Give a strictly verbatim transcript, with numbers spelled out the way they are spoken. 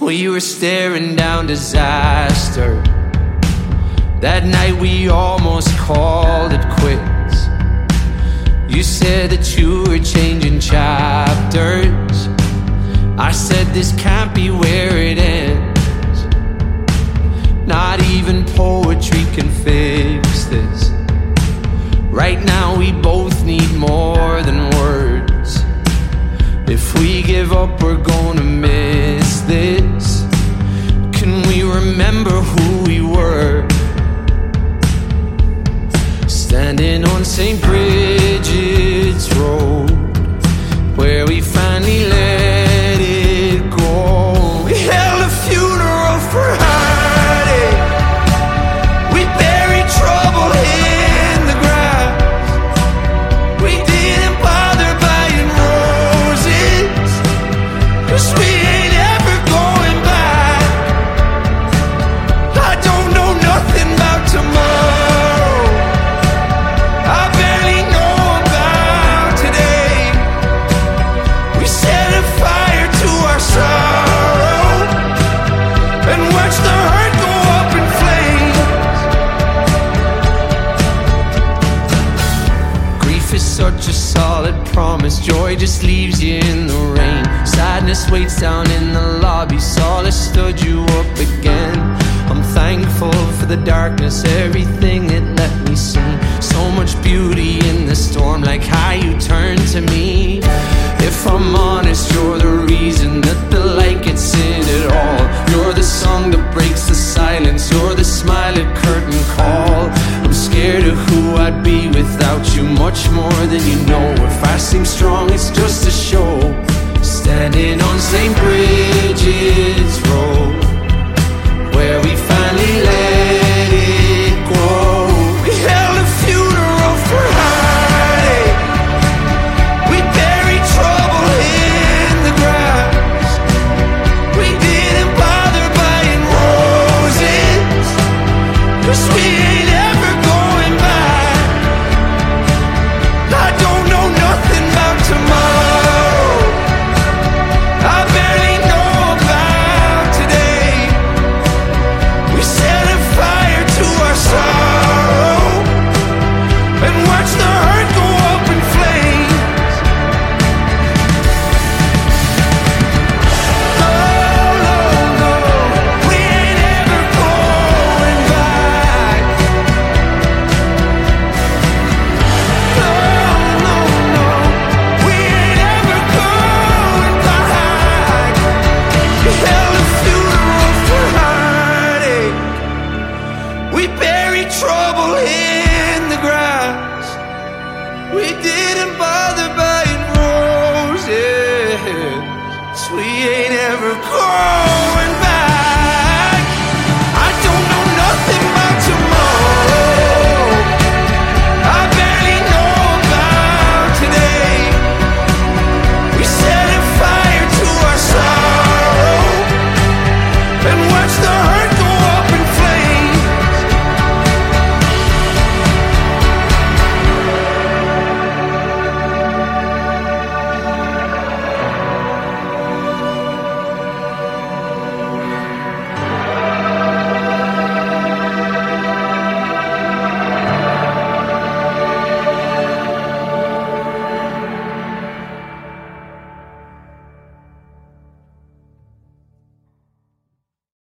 We were staring down disaster. That night we almost called it quits. You said that you were changing chapters. I said this can't be where it ends. Not even poetry can fix this. Right now we both need more than words. If we give up, we're gonna miss this. Can we remember who we were? Standing on Saint Bridget's Road, where we finally let it go. We held a funeral for heartache. We buried trouble in the grass. We didn't bother buying roses, 'cause we ain't ever going back. I don't know nothing about tomorrow. I barely know about today. We set a fire to our sorrow and watch the hurt go up in flames. Grief is such a solid promise. Joy just leaves you in the rain. Sadness waits down in the lobby. Solace stood you up again. I'm thankful for the darkness, everything it let me see. So much beauty in the storm, like how you turned to me. If I'm honest, you're the reason that the light gets in at all. You're the song that breaks the silence. You're the smile at curtain call. I'm scared of who I'd be without you, much more than you know. If I seem strong, it's just a show. Standing on Saint Bridget